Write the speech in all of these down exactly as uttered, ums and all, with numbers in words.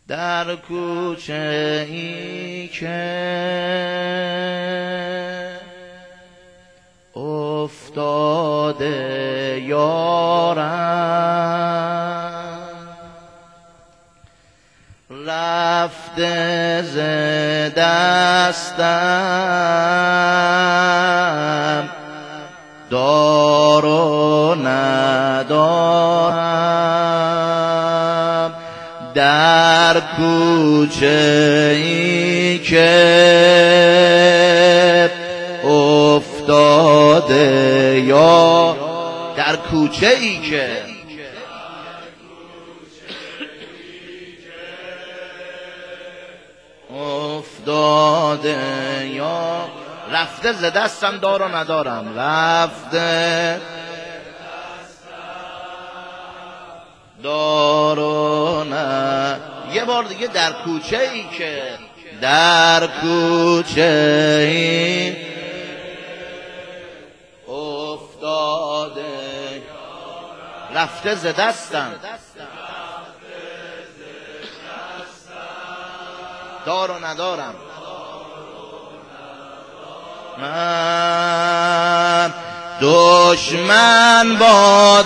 در کوچه ای که افتاده یارم، رفته ز دستم، دار و ندارم. در کوچه ای که افتاده یا در کوچه ای که افتاده یا رفته ز دستم، دار و ندارم. رفته دار و نه یه بار دیگه. در کوچه ای که در کوچه ای افتاده رفته ز دستم، دار و ندارم. من دشمن با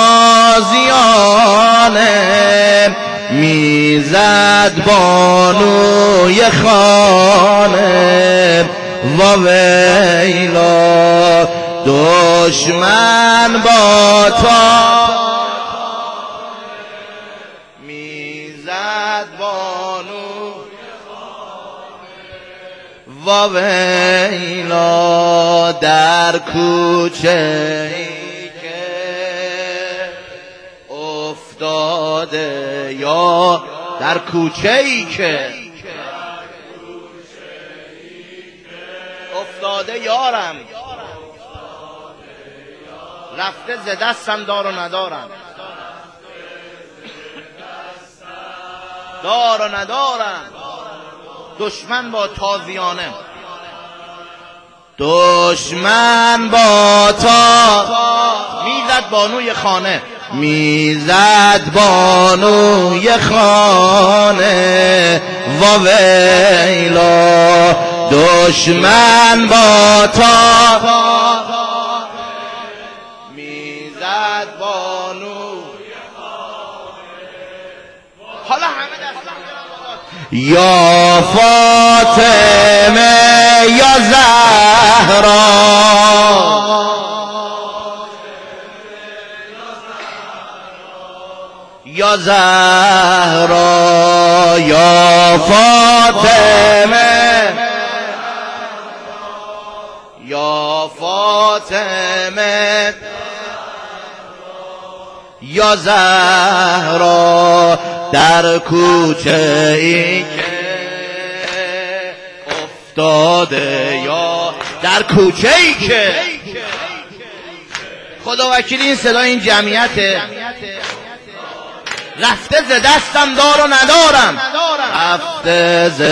تازیانه میزد بانوی خانه، و ویلا دشمن با تازیانه میزد بانوی و ویلا در کوچه ای که افتاده یا در کوچه ای که افتاده یارم، رفته ز دستم، دار و ندارم. دار و ندارم. دشمن با تازیانه، دشمن با تا میزد بانوی خانه، میزد بانوی خانه، و ویلا دشمن با تا میزد بانوی خانه. حالا همه دست یا فاطمه یا زهرا، یا زهرا یا فاطمه، یا فاطمه یا زهرا در کوچه ای که افتاده یا در کوچه ای که خدا وکیل این صدا این جمعیته. رفته ز دستم، دار و ندارم. رفته ز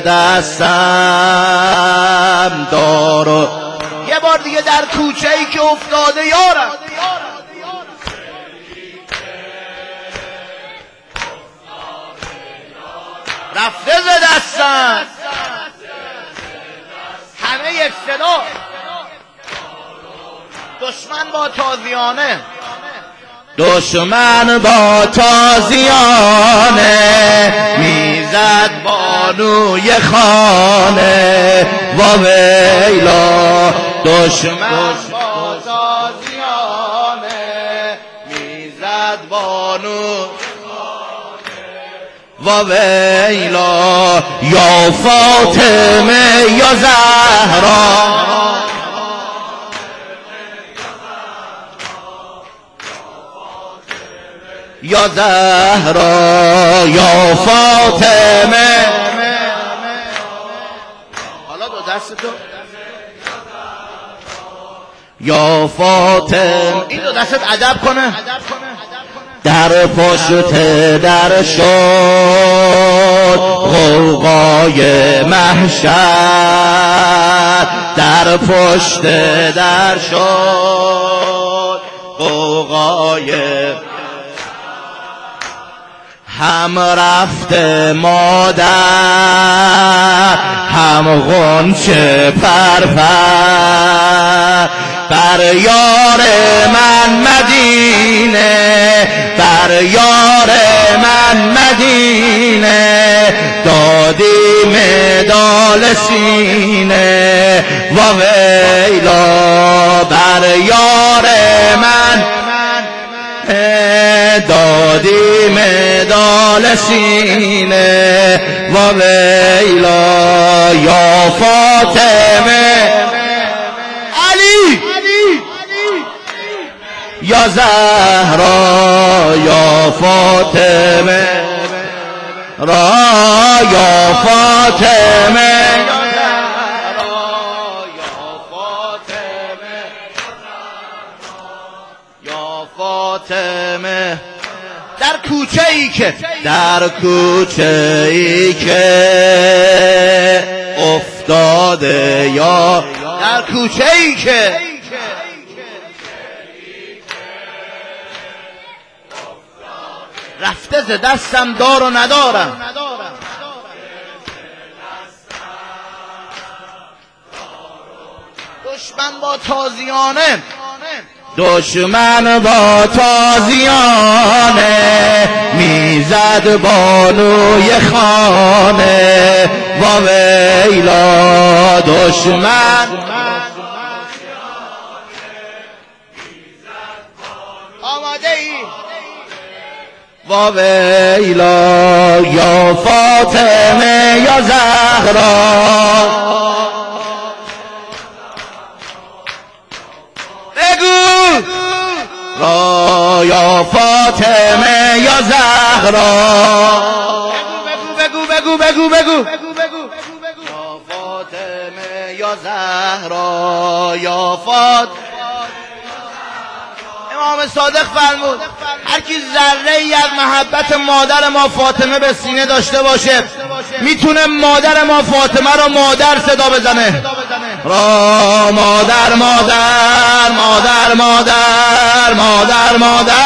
دستم، دار و یه بار دیگه. در کوچه ای که افتاده یارم، رفته ز دستم. همه یک صدا. دشمن با تازیانه، دشمن با تازیانه میزد بانوی خانه، و ویلا دشمن با تازیانه میزد بانوی و ویلا یا فاطمه یا زهرا، یا زهرا یا فاطمه. حالا دو دست تو یا فاطمه، این دو دستت ادب کنه. در پشت در شد غوغای محشر، در پشت در شد غوغای هم رفته مادر هم غنچه پرپر بر یار من مدینه بر یار من مدینه دادی مدال سینه و ویلا بر یار من دادی مدال سینه و ویلا یا فاطمه علی یا زهرا یا فاطمه را یا فاطمه فاطمه در کوچه ای که در کوچه ای که افتاده یا در کوچه ای که رفته ز دستم دار و ندارم دشمن با تازیانه دشمن با تازیانه میزد بانوی خانه و ویلا دشمن آماده ای و ویلا یا فاطمه یا زهرا را یا فاطمه یا زهرا بگو بگو بگو بگو بگو یا فاطمه یا زهرا یا فاطمه امام صادق فرمود هر کی ذره ای از محبت مادر ما فاطمه به سینه داشته باشه میتونه مادر ما فاطمه رو مادر صدا بزنه را مادر مادر مادر مادر مادر مادر